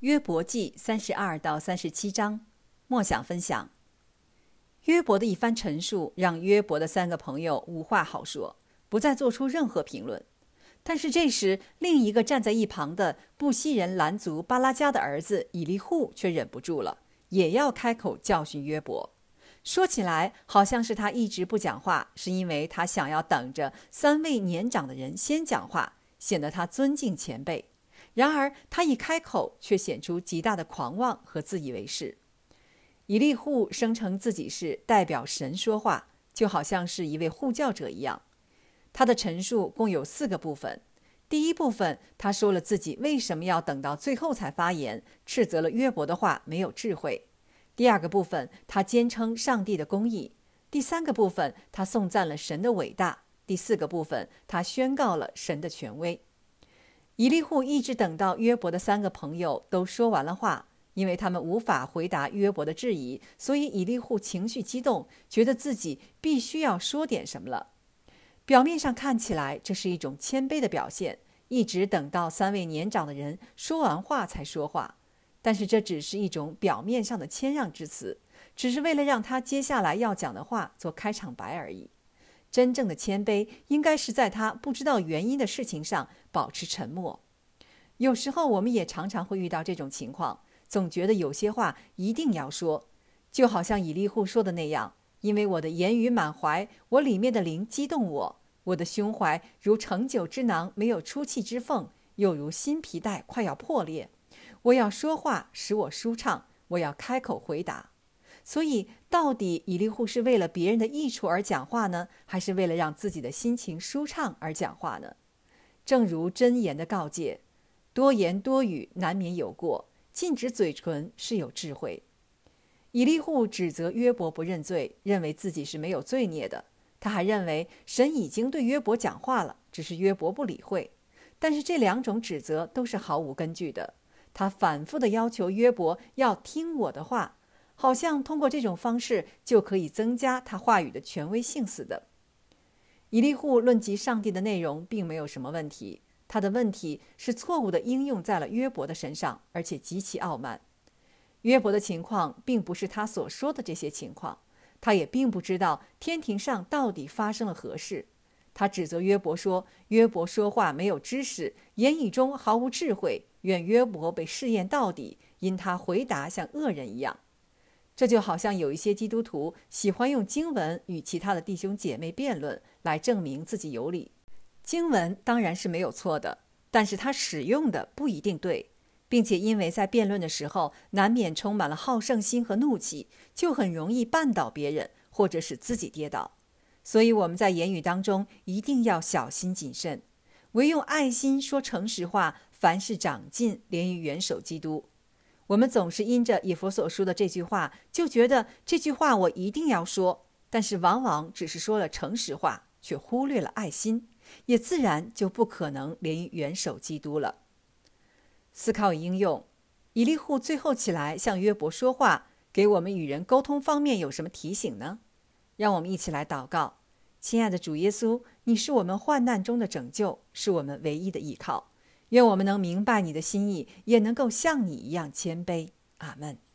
约伯记32到37章，默想分享。约伯的一番陈述让约伯的3个朋友无话好说，不再做出任何评论。但是这时，另一个站在一旁的布西人兰族巴拉加的儿子以利户却忍不住了，也要开口教训约伯。说起来好像是他一直不讲话，是因为他想要等着3位年长的人先讲话，显得他尊敬前辈。然而他一开口却显出极大的狂妄和自以为是。以利户声称自己是代表神说话，就好像是一位护教者一样。他的陈述共有4个部分。第一部分，他说了自己为什么要等到最后才发言，斥责了约伯的话没有智慧。第2个部分，他坚称上帝的公义。第3个部分，他颂赞了神的伟大。第4个部分，他宣告了神的权威。以利户一直等到约伯的3个朋友都说完了话，因为他们无法回答约伯的质疑，所以以利户情绪激动，觉得自己必须要说点什么了。表面上看起来这是一种谦卑的表现，一直等到3位年长的人说完话才说话。但是这只是一种表面上的谦让之词，只是为了让他接下来要讲的话做开场白而已。真正的谦卑应该是在他不知道原因的事情上保持沉默。有时候我们也常常会遇到这种情况，总觉得有些话一定要说，就好像以利户说的那样，因为我的言语满怀，我里面的灵激动我的胸怀如盛酒之囊没有出气之缝，又如新皮带快要破裂。我要说话使我舒畅，我要开口回答。所以到底以利户是为了别人的益处而讲话呢，还是为了让自己的心情舒畅而讲话呢？正如箴言的告诫，多言多语难免有过，禁止嘴唇是有智慧。以利户指责约伯不认罪，认为自己是没有罪孽的。他还认为神已经对约伯讲话了，只是约伯不理会。但是这2种指责都是毫无根据的。他反复地要求约伯要听我的话，好像通过这种方式就可以增加他话语的权威性似的。以利户论及上帝的内容并没有什么问题，他的问题是错误地应用在了约伯的身上，而且极其傲慢。约伯的情况并不是他所说的这些情况，他也并不知道天庭上到底发生了何事。他指责约伯说，约伯说话没有知识，言语中毫无智慧，愿约伯被试验到底，因他回答像恶人一样。这就好像有一些基督徒喜欢用经文与其他的弟兄姐妹辩论，来证明自己有理。经文当然是没有错的，但是他使用的不一定对，并且因为在辩论的时候难免充满了好胜心和怒气，就很容易绊倒别人，或者使自己跌倒。所以我们在言语当中一定要小心谨慎，唯用爱心说诚实话，凡事长进，连于元首基督。我们总是因着以弗所书的这句话，就觉得这句话我一定要说，但是往往只是说了诚实话，却忽略了爱心，也自然就不可能连于元首基督了。思考与应用，以利户最后起来向约伯说话，给我们与人沟通方面有什么提醒呢？让我们一起来祷告。亲爱的主耶稣，你是我们患难中的拯救，是我们唯一的依靠。愿我们能明白你的心意，也能够像你一样谦卑。阿们。